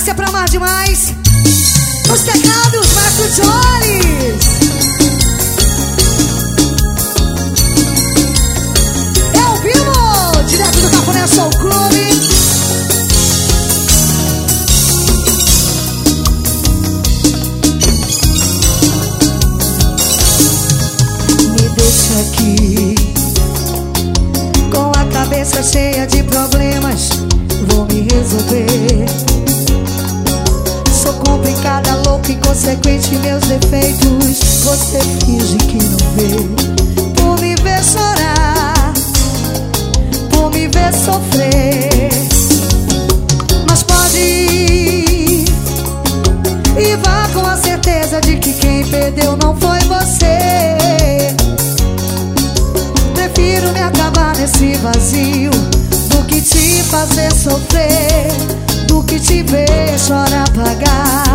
Essa é pra amar demais. Os teclados, Marco Jones. É ao vivo, direto do Cafuné Soul Clube. Me deixa aqui com a cabeça cheia de problemas. Vou me resolver. Sou complicada, louca, inconsequente, meus defeitos você finge que não vê. Por me ver chorar, por me ver sofrer. Mas pode ir e vá com a certeza de que quem perdeu não foi você. Prefiro me acabar nesse vazio do que te fazer sofrer, do que te ver chorar, pagar.